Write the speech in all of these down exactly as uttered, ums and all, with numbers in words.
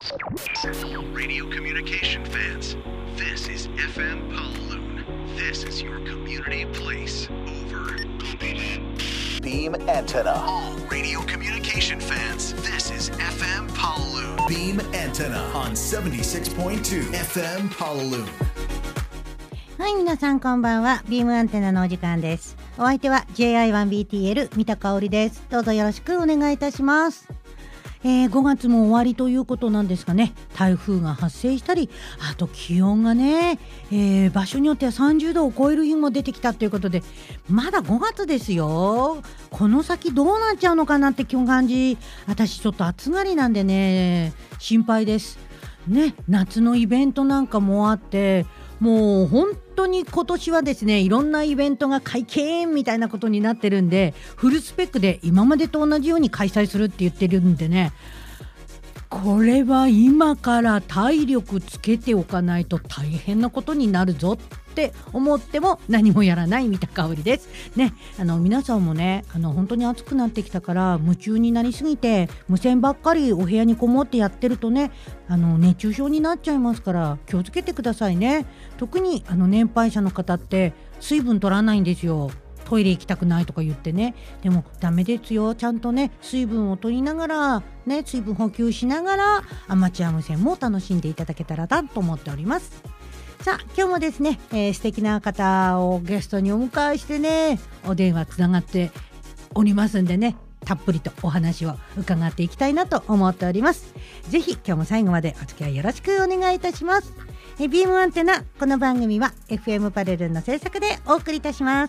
Radio communication fans, this is エフエム Pawloon. This is your community place. Over. Beam antenna. All radio communication fans, this is エフエム Pawloon. Beam antenna on seventy-six point two エフエム Pawloon. はい、皆さんこんばんは。ビームアンテナのお時間です。お相手は ジェイアイワンビーティーエル 三田香織です。どうぞよろしくお願いいたします。えー、ごがつも終わりということなんですがね、台風が発生したり、あと気温がね、えー、場所によってはさんじゅうどを超える日も出てきたということで、まだごがつですよ。この先どうなっちゃうのかなって今日感じ、私ちょっと暑がりなんでね、心配ですね。夏のイベントなんかもあって、もう本当に今年はですね、いろんなイベントが解禁みたいなことになってるんで、フルスペックで今までと同じように開催するって言ってるんでね、これは今から体力つけておかないと大変なことになるぞって思っても何もやらない三田香織ですね。あの皆さんもね、あの本当に暑くなってきたから夢中になりすぎて無線ばっかりお部屋にこもってやってるとね、あの熱中症になっちゃいますから気をつけてくださいね。特にあの年配者の方って水分取らないんですよ。トイレ行きたくないとか言ってね。でもダメですよ。ちゃんとね水分を取りながらね、水分補給しながらアマチュア無線も楽しんでいただけたらなと思っております。さあ今日もですね、えー、素敵な方をゲストにお迎えしてね、お電話つながっておりますんでね、たっぷりとお話を伺っていきたいなと思っております。ぜひ今日も最後までお付き合いよろしくお願いいたします。えビームアンテナ、この番組は エフエム パレルンの制作でお送りいたします。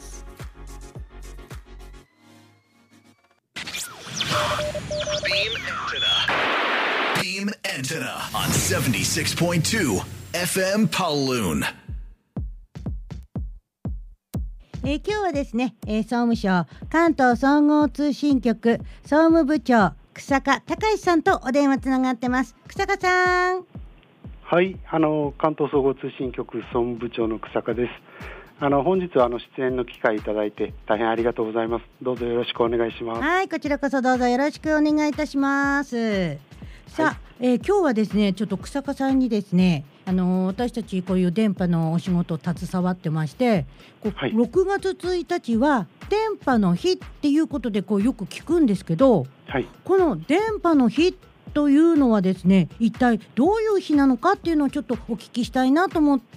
Beam antenna on seventy-six point two エフエム Pawloon。 えー、今日はですね、えー、総務省関東総合通信局総務部長草加隆さんとお電話つながってます。草加さん。 はい、あの関東総合通信局総務部長の草加です。あの本日はあの出演の機会いただいて大変ありがとうございます。どうぞよろしくお願いします。 はい、こちらこそどうぞよろしくお願いいたします。さあ、はい、えー、今日はですね、ちょっと草加さんにですね、あのー、私たちこういう電波のお仕事を携わってまして、こう、はい、ろくがつついたちは電波の日っていうことでこうよく聞くんですけど、はい、この電波の日というのはですね、一体どういう日なのかっていうのをちょっとお聞きしたいなと思って、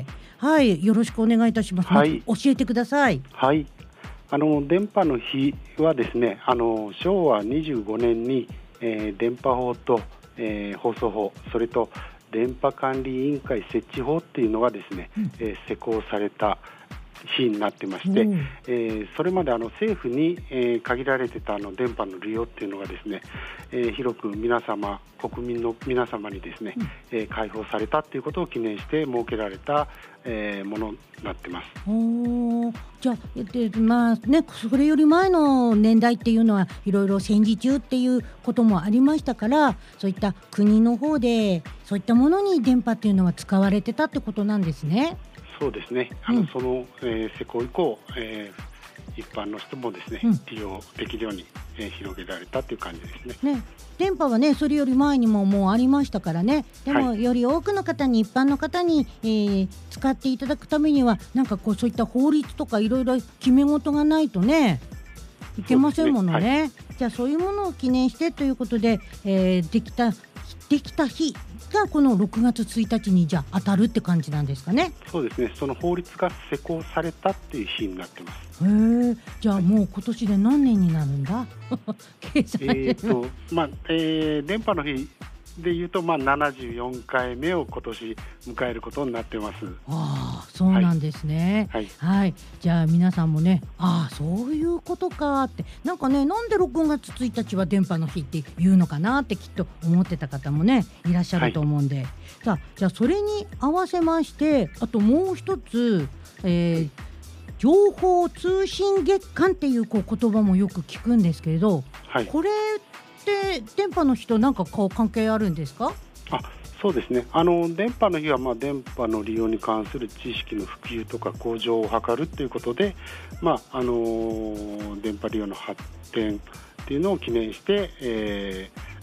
はい、よろしくお願いいたします。はい、教えてください。 はい、あの電波の日はですね、あのしょうわにじゅうごねんに、えー、電波法と、えー、放送法、それと電波管理委員会設置法っていうのがですね、うん、えー、施行された日になってまして、うん、えー、それまであの政府に、えー、限られてたあの電波の利用っていうのがですね、えー、広く皆様国民の皆様にですね、うん、えー、開放されたっていうことを記念して設けられた、えー、ものになってます。 おじゃあ、でまあね、それより前の年代っていうのはいろいろ戦時中っていうこともありましたから、そういった国の方でそういったものに電波っていうのは使われてたってことなんですね。 そうですね、あの、うん、その、えー、施行以降、えー、一般の人もですね、うん、利用できるように、えー、広げられたという感じですね。 ね、電波はねそれより前にももうありましたからね。でも、はい、より多くの方に、一般の方に、えー、使っていただくためにはなんかこうそういった法律とかいろいろ決め事がないとねいけませんもの ね, ね、はい、じゃあそういうものを記念してということで、えー、できたできた日がこのろくがつついたちにじゃあ当たるって感じなんですかね。 そうですね、その法律が施行されたっていう日になってます。 へー、じゃあもう今年で何年になるんだ計算えーと、まあえー、電波の日でいうと、まあ、ななじゅうよんかいめを今年迎えることになってます。 ああ、そうなんですね。はい、はいはい、じゃあ皆さんもね、ああそういうことかって、なんかね、なんでろくがつついたちは電波の日っていうのかなってきっと思ってた方もねいらっしゃると思うんで、はい、さあじゃあそれに合わせまして、あともう一つ、えー、情報通信月間っていう、こう言葉もよく聞くんですけれど、はい、これで電波の日と何かこう関係あるんですか？ あ、そうですね、あの電波の日は、まあ、電波の利用に関する知識の普及とか向上を図るということで、まああのー、電波利用の発展っていうのを記念して、えー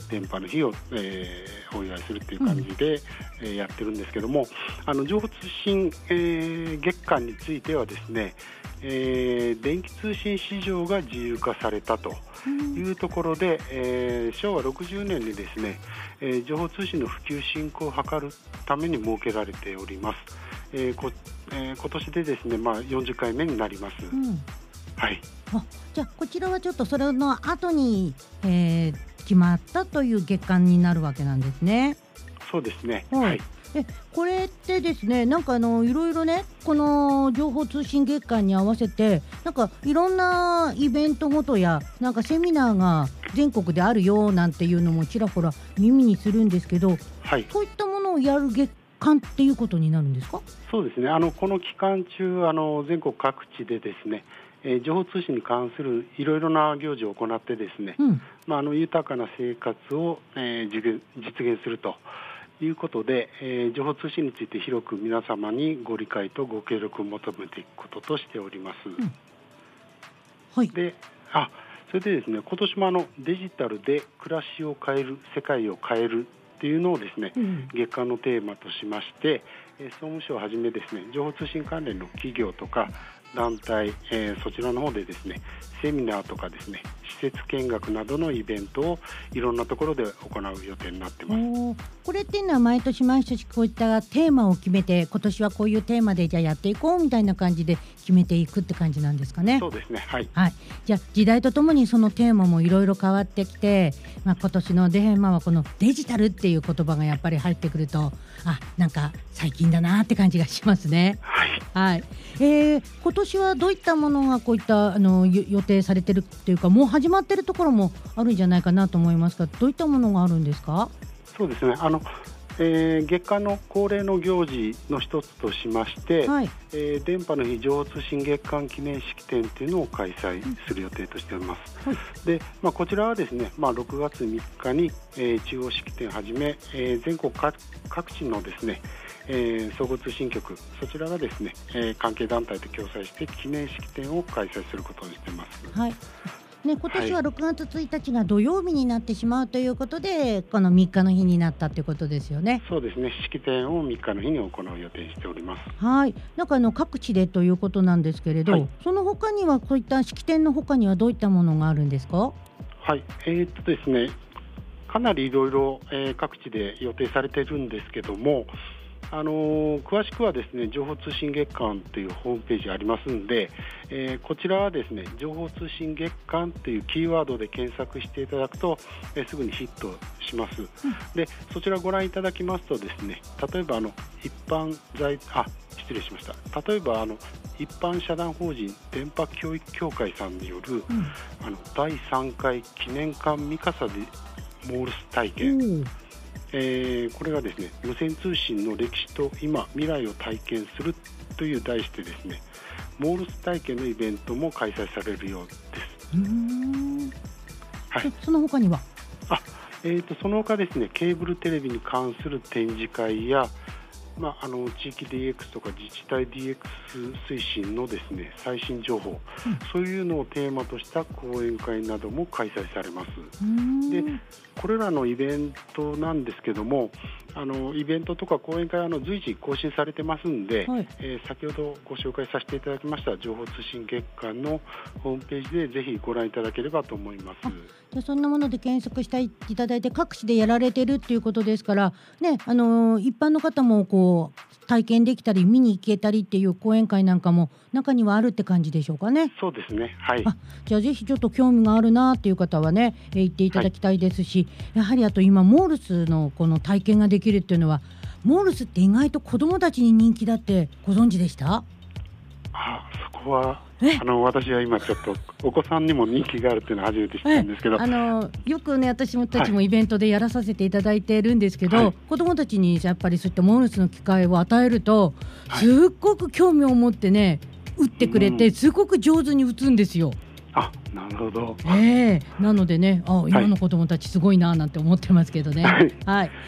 電波の日を、えー、お祝いするっていう感じで、うんえー、やってるんですけども、あの情報通信、えー、月間についてはですね、えー、電気通信市場が自由化されたというところで、うんえー、しょうわろくじゅうねんにですね、えー、情報通信の普及振興を図るために設けられております。えーこえー、今年でですね、まあ、よんじゅっかいめになります。うんはい、 あじゃあこちらはちょっとそれの後に、えー、決まったという月間になるわけなんですね。 そうですね、 はいはい、でこれってですねなんかあのいろいろねこの情報通信月間に合わせてなんかいろんなイベントごとやなんかセミナーが全国であるよなんていうのもちらほら耳にするんですけど、はい、そういったものをやる月間っていうことになるんですか？ そうですね、あのこの期間中あの全国各地でですねえー、情報通信に関するいろいろな行事を行ってですね、うんまあ、あの豊かな生活を、えー、実現、実現するということで、えー、情報通信について広く皆様にご理解とご協力を求めていくこととしております。うんはい、であそれでですね今年もあのデジタルで暮らしを変える世界を変えるっていうのをですね、うん、月間のテーマとしまして、えー、総務省をはじめですね情報通信関連の企業とか団体、えー、そちらの方でですねセミナーとかですね施設見学などのイベントをいろんなところで行う予定になってます。 これっていうのは毎年毎年こういったテーマを決めて今年はこういうテーマでじゃあやっていこうみたいな感じで決めていくって感じなんですかね。 そうですね、はい、 はい、じゃあ時代とともにそのテーマもいろいろ変わってきて、まあ、今年のテーマはこのデジタルっていう言葉がやっぱり入ってくるとあなんか最近だなって感じがしますね。 はい、 はいえー、今年はどういったものがこういったあの予定されてるっていうかもう始まってるところもあるんじゃないかなと思いますがどういったものがあるんですか？ そうですねあのえー、月間の恒例の行事の一つとしまして、はいえー、電波の日情報通信月間記念式典というのを開催する予定としております。はいでまあ、こちらはですね、まあ、ろくがつみっかに、えー、中央式典をはじめ、えー、全国各地のですね、えー、総合通信局そちらがですね、えー、関係団体と共催して記念式典を開催することにしています。 はいね、今年はろくがつついたちが土曜日になってしまうということで、はい、このみっかの日になったということですよね。 そうですね式典をみっかの日に行う予定しております。 はいなんかあの各地でということなんですけれど、はい、その他にはこういった式典の他にはどういったものがあるんですか？ はいえー、っとですねかなりいろいろ各地で予定されているんですけどもあのー、詳しくはですね情報通信月間というホームページありますので、えー、こちらはですね情報通信月間というキーワードで検索していただくと、えー、すぐにヒットします、うん、でそちらご覧いただきますとですね例えばあの一般在あ失礼しました例えばあの一般社団法人電波教育協会さんによる、うん、あのだいさんかい記念館ミカサでモールス体験、うんえー、これがですね無線通信の歴史と今未来を体験するという題してですねモールス体験のイベントも開催されるようです。 うーん、はい、その他にはあ、えー、とその他ですねケーブルテレビに関する展示会やまあ、あの地域 ディーエックス とか自治体 ディーエックス 推進のですね最新情報、うん、そういうのをテーマとした講演会なども開催されます。でこれらのイベントなんですけどもあのイベントとか講演会はあの随時更新されてますんで、はいえー、先ほどご紹介させていただきました情報通信月間のホームページでぜひご覧いただければと思います。 じゃあそんなもので検索していただいて各地でやられてるっていうことですから、ね、あのー、一般の方もこう体験できたり見に行けたりっていう講演会なんかも中にはあるって感じでしょうかね。 そうですね、はい、 あじゃあぜひちょっと興味があるなっていう方はね、えー、行っていただきたいですし、はい、やはりあと今モールスのこの体験ができるっていうのはモールスって意外と子どもたちに人気だってご存知でした？ あそこはあの私は今ちょっとお子さんにも人気があるっていうのは初めて知ったんですけど、 あのよくね私たちもイベントでやらさせていただいてるんですけど、はい、子どもたちにやっぱりそういったモールスの機会を与えると、はい、すっごく興味を持ってね打ってくれて、うん、すごく上手に打つんですよ。 あなるほど、 えー、なのでねあ今の子どもたちすごいななんて思ってますけどね、はいはい、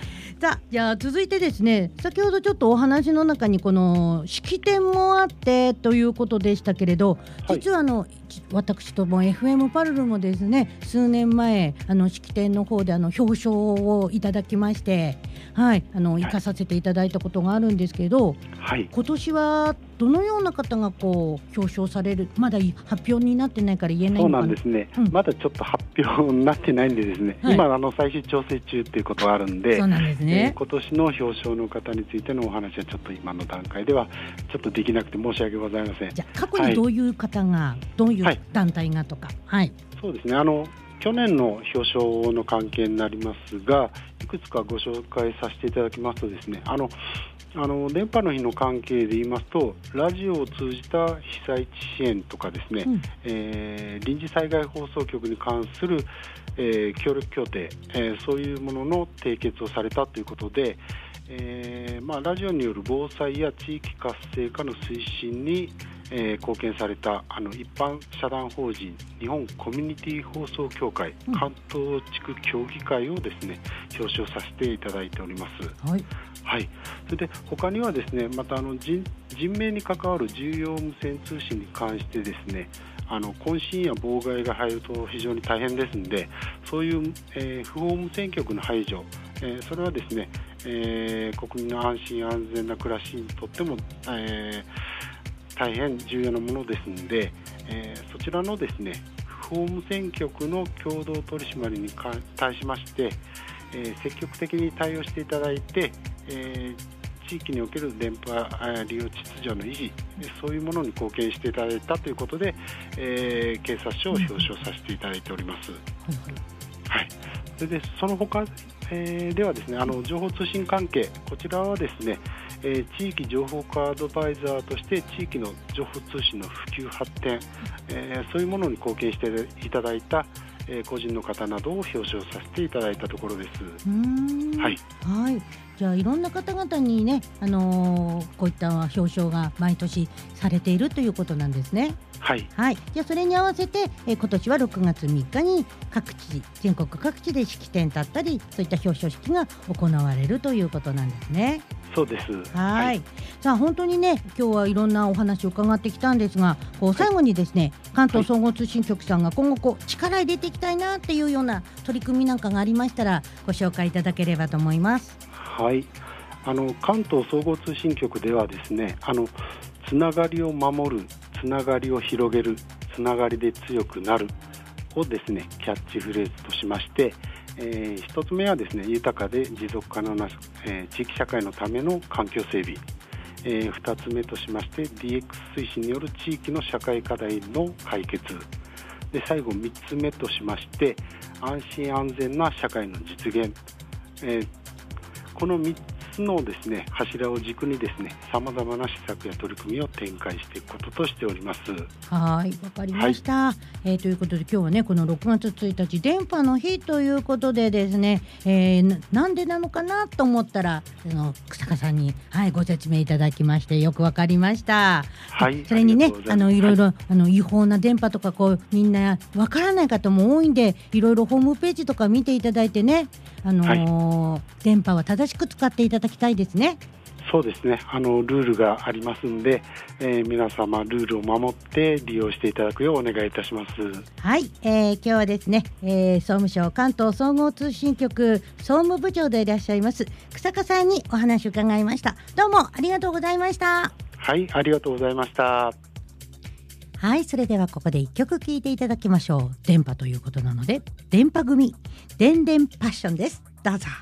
さあ、じゃあ続いてですね、先ほどちょっとお話の中にこの式典もあってということでしたけれど、 はい、 実はあの私とも エフエム パルルもですね、数年前あの式典の方であの表彰をいただきまして、はい、あの行かさせていただいたことがあるんですけど、はい、今年はどのような方がこう表彰される、まだ発表になってないから言えないのかな。 そうなんですね、 うん、 まだちょっと発表になってないんでですね、はい、今あの最終調整中ということがあるんで、 そうなんですね、 えー、今年の表彰の方についてのお話はちょっと今の段階ではちょっとできなくて申し訳ございません。 じゃあ過去にどういう方が、はい、どういう団体がとか、はい、 そうですね、あの去年の表彰の関係になりますが、いくつかご紹介させていただきますとですね、あのあの電波の日の関係で言いますと、ラジオを通じた被災地支援とかですね、うん、えー、臨時災害放送局に関する、えー、協力協定、えー、そういうものの締結をされたということで、えーまあ、ラジオによる防災や地域活性化の推進に、えー、貢献されたあの一般社団法人日本コミュニティ放送協会、うん、関東地区協議会をですね表彰させていただいております。はいはい、それで他にはですね、またあの 人, 人命に関わる重要無線通信に関してですね、あの渾身や妨害が入ると非常に大変ですので、そういう、えー、不法無線局の排除、えー、それはですね、えー、国民の安心安全な暮らしにとっても、えー、大変重要なものですので、えー、そちらのですね不法無線局の共同取締りに対しまして、えー、積極的に対応していただいて、えー、地域における電波利用秩序の維持、そういうものに貢献していただいたということで、えー、警察署を表彰させていただいております。はい、それでその他、えー、ではですね、あの情報通信関係、こちらはですね、えー、地域情報化アドバイザーとして地域の情報通信の普及発展、えー、そういうものに貢献していただいたえー、個人の方などを表彰させていただいたところです。 うーん、はい、はい、じゃあいろんな方々にね、あのー、こういった表彰が毎年されているということなんですね。 はい、 はい、じゃあそれに合わせて、えー、今年はろくがつみっかに各地全国各地で式典だったりそういった表彰式が行われるということなんですね。 そうです。 はい、はい、さあ本当にね、今日はいろんなお話を伺ってきたんですが、こう最後にですね、はい、関東総合通信局さんが今後こう力入れていきたいなっていうような取り組みなんかがありましたらご紹介いただければと思います。 はい、あの関東総合通信局ではですね、あのつながりを守る、つながりを広げる、つながりで強くなるをですねキャッチフレーズとしまして、えー、一つ目はですね、豊かで持続可能な、えー、地域社会のための環境整備、えー、二つ目としまして ディーエックス 推進による地域の社会課題の解決で、最後三つ目としまして安心安全な社会の実現、えー、この三つのですね柱を軸にですね、さまざまな施策や取り組みを展開していくこととしております。 はい、わかりました、はい、えー、ということで今日はね、このろくがつついたち電波の日ということでですね、えー、な, なんでなのかなと思ったらあの草加さんに、はい、ご説明いただきましてよくわかりました。はい、それにね、あのいろいろ、はい、あの違法な電波とかこうみんなわからない方も多いんで、いろいろホームページとか見ていただいてね、あのーはい、電波は正しく使っていただきたいですね。 そうですね、あのルールがありますので、えー、皆様ルールを守って利用していただくようお願いいたします。 はい、えー、今日はですね、えー、総務省関東総合通信局総務部長でいらっしゃいます草加さんにお話を伺いました。どうもありがとうございました。 はい、ありがとうございました。 はい、それではここで一曲聴いていただきましょう。電波ということなので電波組電電パッションです。どうぞ。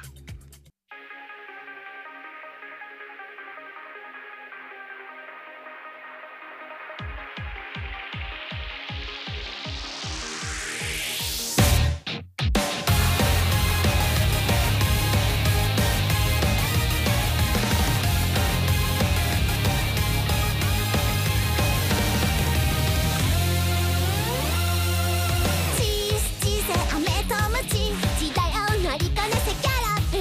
時代を乗りこなせキャラ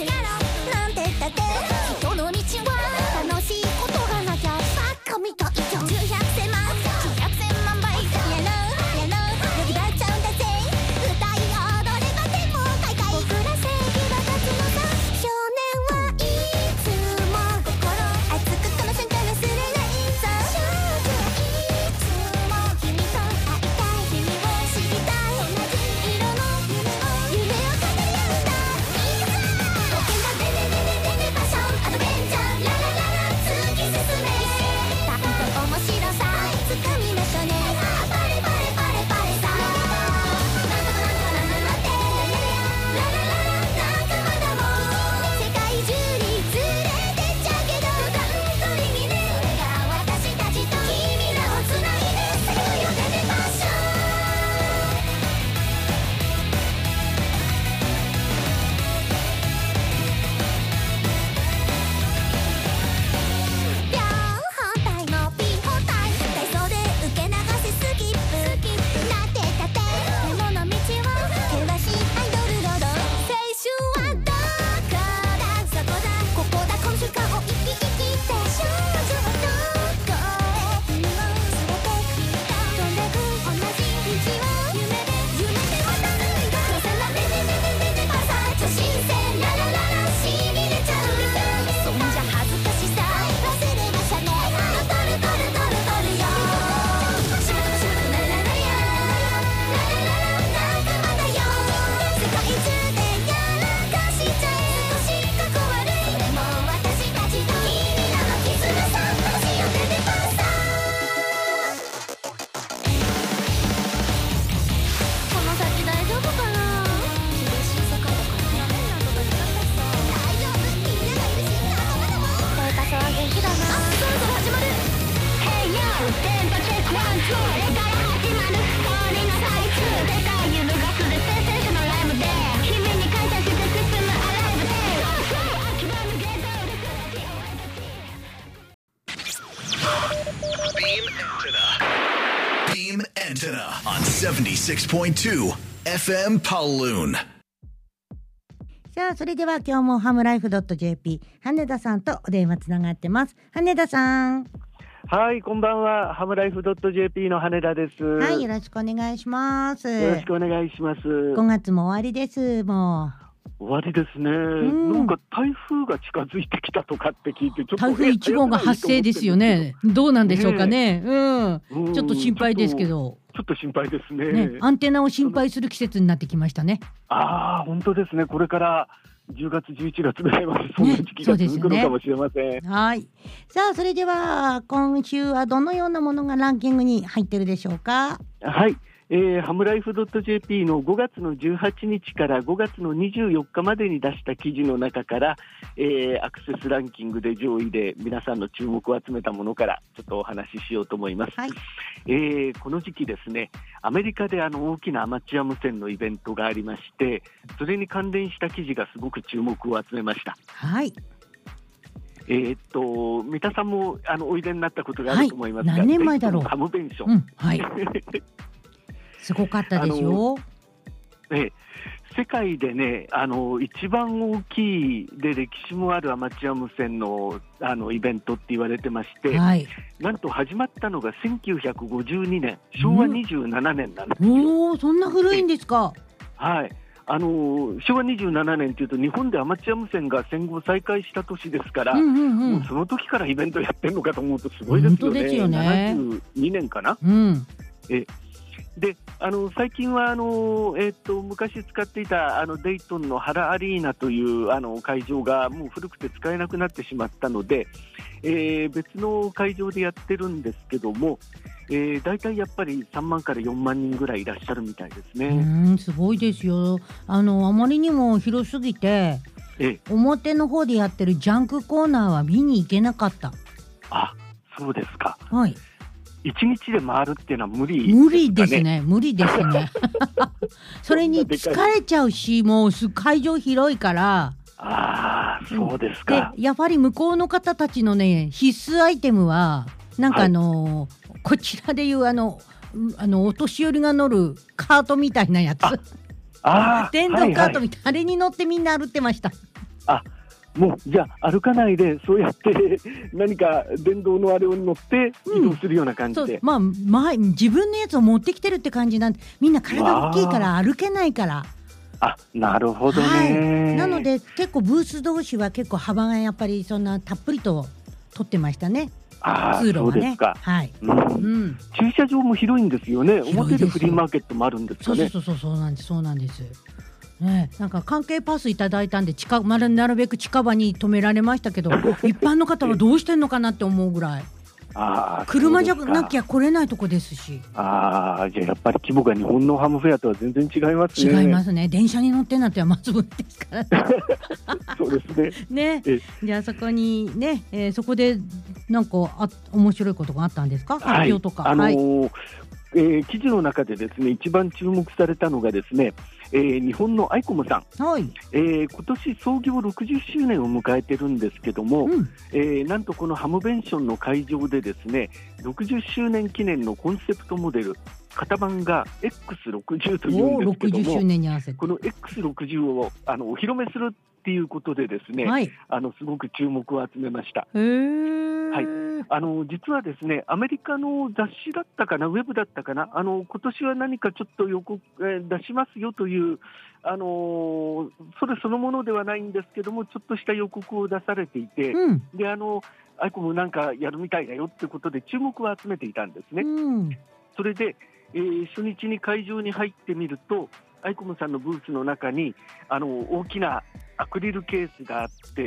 Beam Antenna on seventy-six point two エフエム Pawloon。 さあ、それでは今日もハムライフ .jp 羽田さんとお電話つながってます。羽田さん。 はい、こんばんは。ハムライフ .jp の羽田です。 はい、よろしくお願いします。 よろしくお願いします。 ごがつも終わりです。もう終わりですね、うん、なんか台風が近づいてきたとかって聞いてちょっと台風いち号が発生ですよね。どうなんでしょうかね、ねうん、うん、ちょっと心配ですけどちょっと心配ですね。 ね、アンテナを心配する季節になってきましたね。 ああ、本当ですね。これからじゅうがつじゅういちがつぐらいまでそんな時期が続くのかもしれません、ね、 はい。さあ、それでは今週はどのようなものがランキングに入ってるでしょうか。 はい、えー、ハムライフ .jp のごがつのじゅうはちにちからごがつのにじゅうよっかまでに出した記事の中から、えー、アクセスランキングで上位で皆さんの注目を集めたものからちょっとお話ししようと思います、はい。えー、この時期ですね、アメリカであの大きなアマチュア無線のイベントがありまして、それに関連した記事がすごく注目を集めました。 はい。 えー、っと三田さんもあのおいでになったことがあると思いますが、 はい、何年前だろう。 ハムベンション、 うん、はいすごかったですよ。 え世界でね、あの一番大きいで歴史もあるアマチュア無線 の, あのイベントって言われてまして、はい、なんと始まったのがせんきゅうひゃくごじゅうにねん、しょうわにじゅうななねんなんですよ、うん、 おー、そんな古いんですか。 はい、あのしょうわにじゅうななねんというと日本でアマチュア無線が戦後再開した年ですから、うんうんうん、もうその時からイベントやってるのかと思うとすごいですよね。本当ですよね。ななじゅうにねんかな、うん、えであの最近はあの、えー、と昔使っていたあのデイトンのハラアリーナというあの会場がもう古くて使えなくなってしまったので、えー、別の会場でやってるんですけども、えー、だいたいやっぱりさんまんからよんまんにんぐらいいらっしゃるみたいですね。 うん、すごいですよ。あのあまりにも広すぎて、ええ、表の方でやってるジャンクコーナーは見に行けなかった。 あ、そうですか。 はい。 一日で回るっていうのは無理ですかね。 無理ですね。無理ですね。それに疲れちゃうし、もう会場広いから。 ああ、そうですか。 で、やっぱり向こうの方たちのね、必須アイテムはなんかあのーはい、こちらでいうあのあのお年寄りが乗るカートみたいなやつ。ああ電動カートみたいな、はいはい、あれに乗ってみんな歩ってました。 あ、もうじゃあ歩かないでそうやって何か電動のあれを乗って移動するような感じで、うん、そう、 まあ、まあ自分のやつを持ってきてるって感じなんで、みんな体大きいから歩けないから。 あ、なるほどね、 はい、なので結構ブース同士は結構幅がやっぱりそんなたっぷりと取ってましたね。 あ、通路はね、そうですか、はい、うんうん、駐車場も広いんですよね。表でフリーマーケットもあるんですかね。 そうそうそう、そうなんです、そうなんですね。なんか関係パスいただいたんで近、ま、なるべく近場に止められましたけど一般の方はどうしてんのかなって思うぐらいあ、車じゃなきゃ来れないとこですし。 ああ、じゃあやっぱり規模が日本のハムフェアとは全然違いますね。 違いますね。電車に乗ってんなってはまず無理ですからねそうですね。 ね、じゃあそこにね、えー、そこでなんかあ面白いことがあったんですか、発表とか。 はい、あのーはいえー、記事の中でですね、一番注目されたのがですね、えー、日本のアイコムさん、はい、えー、今年創業ろくじゅっしゅうねんを迎えてるんですけども、うん、えー、なんとこのハムベンションの会場でですね、ろくじゅっしゅうねん記念のコンセプトモデル型番が エックスろくじゅう というんですけども、ろくじゅっしゅうねんに合わせてこの エックスろくじゅう をあのお披露目するっていうことでですね、はい、あのすごく注目を集めました。へー、はい、あの実はですね、アメリカの雑誌だったかな、ウェブだったかな、あの今年は何かちょっと予告、えー、出しますよという、あのー、それそのものではないんですけども、ちょっとした予告を出されていて、うん、であのアイコムなんかやるみたいだよってことで注目を集めていたんですね、うん、それで、えー、初日に会場に入ってみると、アイコムさんのブースの中にあの大きなアクリルケースがあって、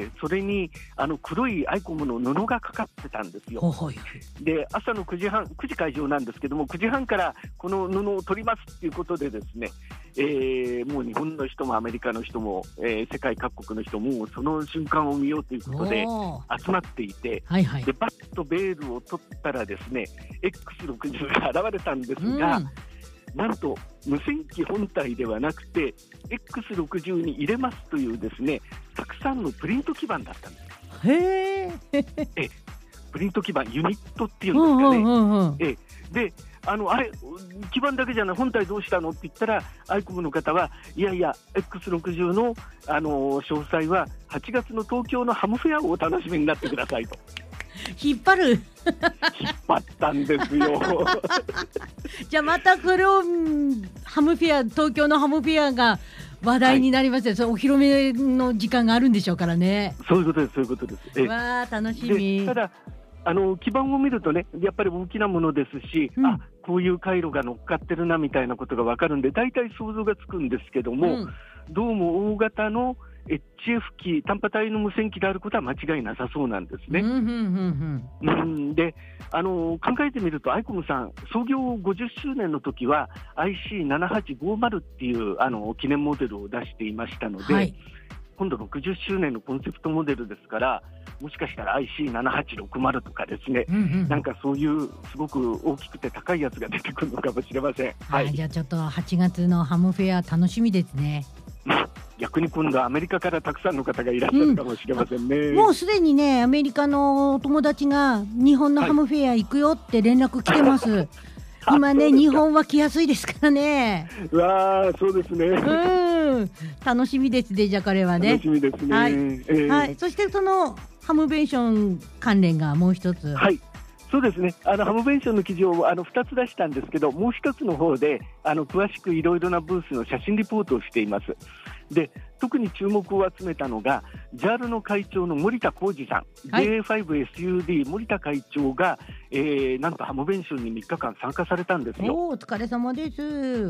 それにあの黒いアイコムの布がかかってたんですよ。で朝のくじはん、くじ会場なんですけども、くじはんからこの布を取りますということでですね、 えー、もう日本の人もアメリカの人も、えー、世界各国の人もその瞬間を見ようということで集まっていて、はいはい、でバッとベールを取ったらですね エックスろくじゅう が現れたんですが、うん、なんと無線機本体ではなくて エックスろくじゅう に入れますというですねたくさんのプリント基板だったんです。 へーえプリント基板ユニットっていうんですかね、うんうんうん、えであのあれ基板だけじゃない本体どうしたのって言ったらアイコムの方はいやいや エックスろくじゅう の、あのー、詳細ははちがつの東京のハムフェアをお楽しみになってくださいと引っ張る引っ張ったんですよじゃあまたこれをハムフェア東京のハムフェアが話題になりますよ、はい、それお披露目の時間があるんでしょうからね。 そういうことですそういうことです。えわー楽しみ。 ただあの基板を見るとねやっぱり大きなものですし、うん、あこういう回路が乗っかってるなみたいなことが分かるんで大体想像がつくんですけども、うん、どうも大型の エイチエフ 機単波帯の無線機であることは間違いなさそうなんですね、うんうんうんうん、であの考えてみるとアイコムさん創業ごじゅっしゅうねんの時は アイシーななはちごーまる っていうあの記念モデルを出していましたので、はい、今度ろくじゅっしゅうねんのコンセプトモデルですからもしかしたら アイシーななはちろくまる とかですね、うんうん、なんかそういうすごく大きくて高いやつが出てくるのかもしれません、 はい、じゃあちょっとはちがつのハムフェア楽しみですね。 逆に今度はアメリカからたくさんの方がいらっしゃるかもしれませんね、 うん、もうすでにねアメリカのお友達が日本のハムフェア行くよって連絡来てます、はい今ね日本は来やすいですからね。 うわーそうですね、 うん楽しみですね。じゃあこれはね楽しみですね、 はいえーはい、そしてそのハムベンション関連がもう一つはいそうですねあのハムベンションの記事をあのふたつ出したんですけどもう一つの方であの詳しくいろいろなブースの写真リポートをしています。で特に注目を集めたのが ジャール の会長の森田浩二さん、はい、ジェイエーファイブエスユーディー 森田会長が、えー、なんとハムベンションにみっかかん参加されたんですよ。 お疲れ様です。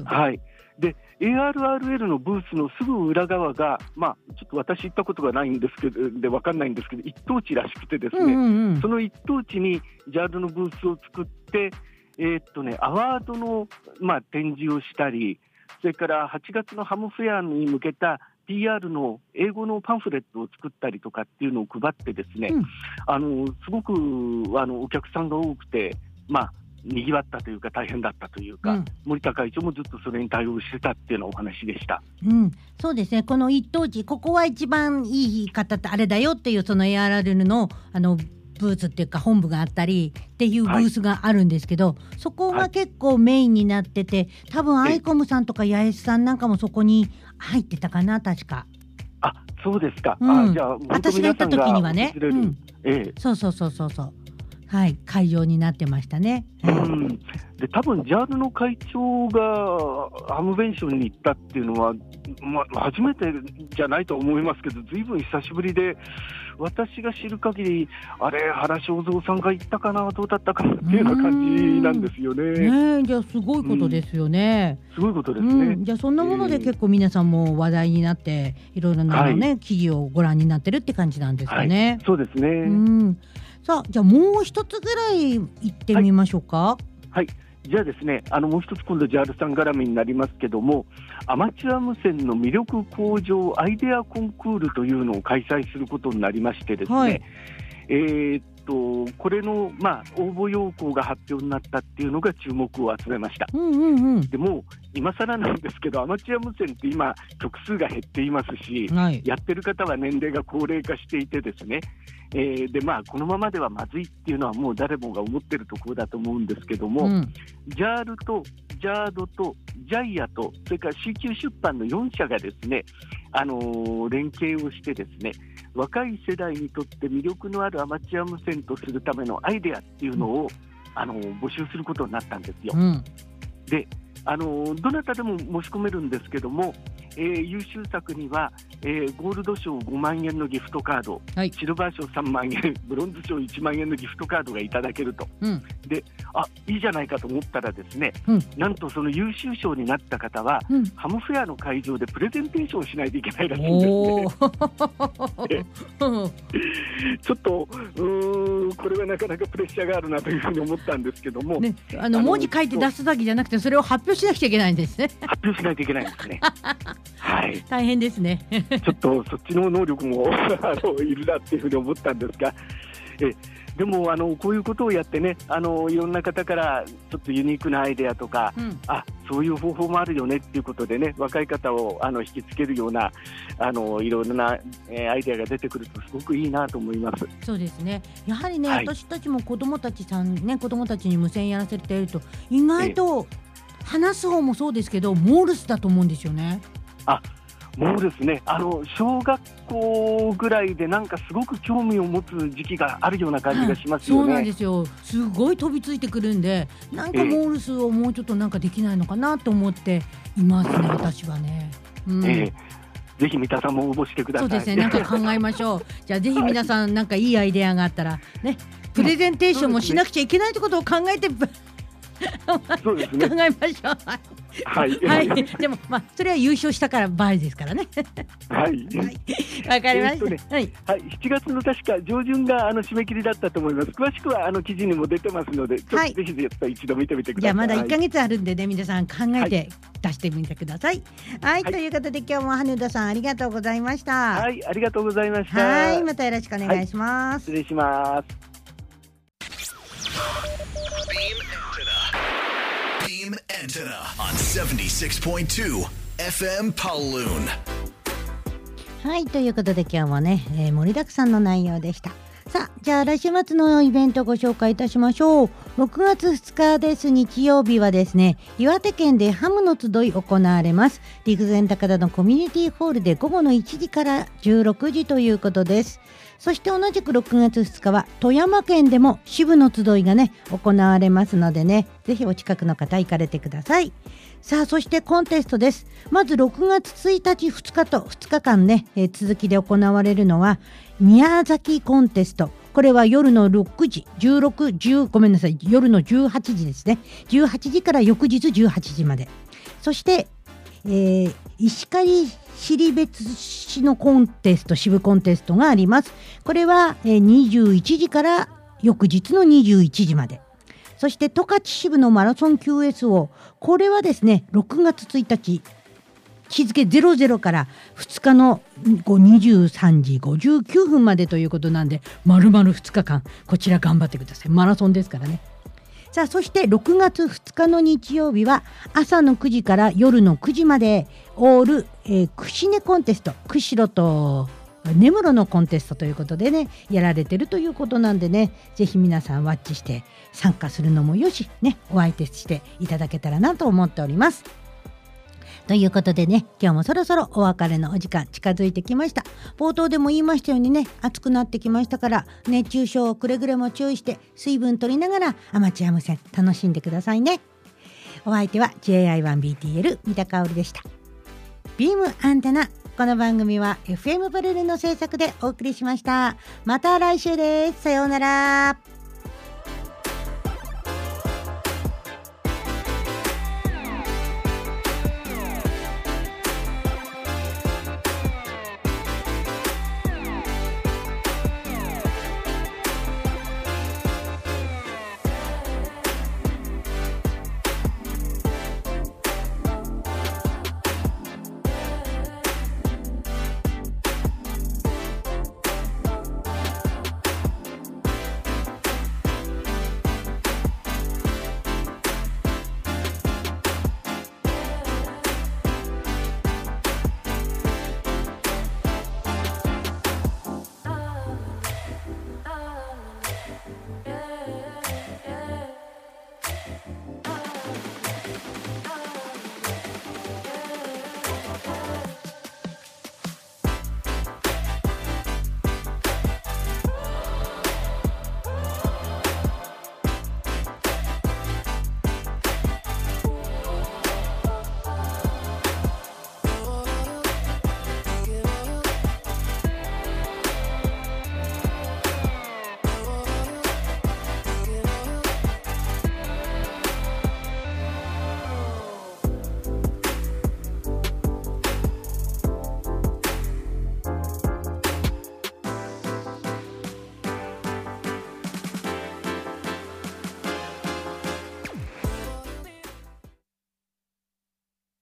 はいで エーアールアールエル のブースのすぐ裏側が、まあ、ちょっと私行ったことがないんですけどで分かんないんですけど一等地らしくてですね、うんうんうん、その一等地に ジャール のブースを作って、えーっとね、アワードの、まあ、展示をしたりそれからはちがつのハムフェアに向けた ピーアール の英語のパンフレットを作ったりとかっていうのを配ってですね、うん、あのすごくあのお客さんが多くてまあにぎわったというか大変だったというか、うん、森田会長もずっとそれに対応してたっていうようなお話でした、 うん、そうですねこの一等地ここは一番いい方ってあれだよっていうその エーアールアールエル の, あのブースっていうか本部があったりっていうブースがあるんですけど、はい、そこが結構メインになってて多分アイコムさんとか八重洲さんなんかもそこに入ってたかな確か。 あそうですか、 うん、あじゃあ私が行った時にはね、うんええ、 そうそうそうそうそうはい、会場になってましたね、 うん、で多分 ジャール の会長がハムベンションに行ったっていうのは、ま、初めてじゃないと思いますけどずいぶん久しぶりで私が知る限りあれ原正蔵さんが行ったかなどうだったかなっていうような感じなんですよ ね, ねじゃあすごいことですよね、 うん、すごいことですね、 うん、じゃあそんなもので結構皆さんも話題になっていろいろなの、ねはい、記事をご覧になってるって感じなんですかね、 はい、そうですね、 うんさあじゃあもう一つぐらい行ってみましょうか。 はい、はい、じゃあですねあのもう一つ今度 ジャール さん絡みになりますけどもアマチュア無線の魅力向上アイデアコンクールというのを開催することになりましてですね、はい、えー、っとこれの、まあ、応募要項が発表になったっていうのが注目を集めました、 うんうんうん、 でも今更なんですけどアマチュア無線って今局数が減っていますし、 はい、 やってる方は年齢が高齢化していてですねえーでまあ、このままではまずいっていうのはもう誰もが思ってるところだと思うんですけども、うん、ジャール とジャードとジャイアとそれから シーキュー 出版のよん社がですね、あのー、連携をしてですね若い世代にとって魅力のあるアマチュア無線とするためのアイデアっていうのを、うん、あのー、募集することになったんですよ、うん、であのー、どなたでも申し込めるんですけどもえー、優秀作には、えー、ゴールド賞ごまんえんのギフトカード、はい、シルバー賞さんまんえんブロンズ賞いちまんえんのギフトカードがいただけると、うん、であいいじゃないかと思ったらですね、うん、なんとその優秀賞になった方は、うん、ハムフェアの会場でプレゼンテーションをしないといけないらしいんですねちょっとうーこれはなかなかプレッシャーがあるなというふうに思ったんですけども、 ね、あの文字書いて出すだけじゃなくてそれを発表しなくちゃいけないんですね。 発表しないといけないんですねはい、 大変ですねちょっとそっちの能力もあのいるなっていうふうに思ったんですが、えでもあのこういうことをやってね、あのいろんな方からちょっとユニークなアイデアとか、うん、あそういう方法もあるよねっていうことでね、若い方をあの引きつけるようなあのいろいろな、えー、アイデアが出てくるとすごくいいなと思います。 そうですね、やはりね、 はい、 私たちも子どもたちさんね、子どもたちに無線やらせていると意外と話す方もそうですけどモールスだと思うんですよね。 あもうですね、あの小学校ぐらいでなんかすごく興味を持つ時期があるような感じがしますよね。 そうなんですよ、すごい飛びついてくるんで、なんかモールスをもうちょっとなんかできないのかなと思っていますね、私はね、うんえー、ぜひ三田さんも応募してください。 そうですね、なんか考えましょうじゃあぜひ皆さんなんかいいアイデアがあったらね、プレゼンテーションもしなくちゃいけないってことを考えてそうですね、 考えましょうはい、 はい、でも、まあ、それは優勝したから場合ですからねはい、 はい、わかりました、 ねはいはい、しちがつの確か上旬があの締め切りだったと思います。詳しくはあの記事にも出てますので、ちょっとぜひぜひ一度見てみてください。 じゃあまだいっかげつあるんでね、皆さん考えて出してみてください。はい、はい、ということで今日も羽田さんありがとうございました。 はい、ありがとうございました。 はい、またよろしくお願いします。 はい、失礼します。 Beam Antenna on seventy-six point two エフエム Pawloon。 はい、ということで今日もね、えー、盛りだくさんの内容でした。さあ、じゃあ来週末のイベントをご紹介いたしましょう。ろくがつふつかです。日曜日はですね、岩手県でハムの集い行われます。陸前高田のコミュニティホールで午後のいちじからじゅうろくじということです。そして同じくろくがつふつかは富山県でも支部の集いがね行われますのでね、ぜひお近くの方行かれてください。さあ、そしてコンテストです。まずろくがつついたちふつかとふつかかんね、えー、続きで行われるのは宮崎コンテスト。これは夜のろくじ、じゅうろく、じゅうごめんなさい、夜のじゅうはちじですね。じゅうはちじから翌日じゅうはちじまで。そして、えー、石狩尻別市のコンテスト、支部コンテストがあります。これは、えー、にじゅういちじから翌日のにじゅういちじまで。そして十勝支部のマラソン キューエスオー、これはですねろくがつついたち日付ゼロゼロからふつかのにじゅうさんじごじゅうきゅうふんまでということなんで、丸々ふつかかんこちら頑張ってください。マラソンですからね。さあ、そしてろくがつふつかの日曜日は朝のくじから夜のくじまでオール、えー、串根コンテスト、釧路と根室のコンテストということでねやられてるということなんでね、ぜひ皆さんワッチして参加するのもよしね、お相手していただけたらなと思っております。ということでね、今日もそろそろお別れのお時間近づいてきました。冒頭でも言いましたようにね、暑くなってきましたから熱中症くれぐれも注意して水分取りながらアマチュア無線楽しんでくださいね。お相手は ジェイアイワンビーティーエル 三田香織でした。ビームアンテナ、この番組は エフエム パルルの制作でお送りしました。また来週です。さようなら。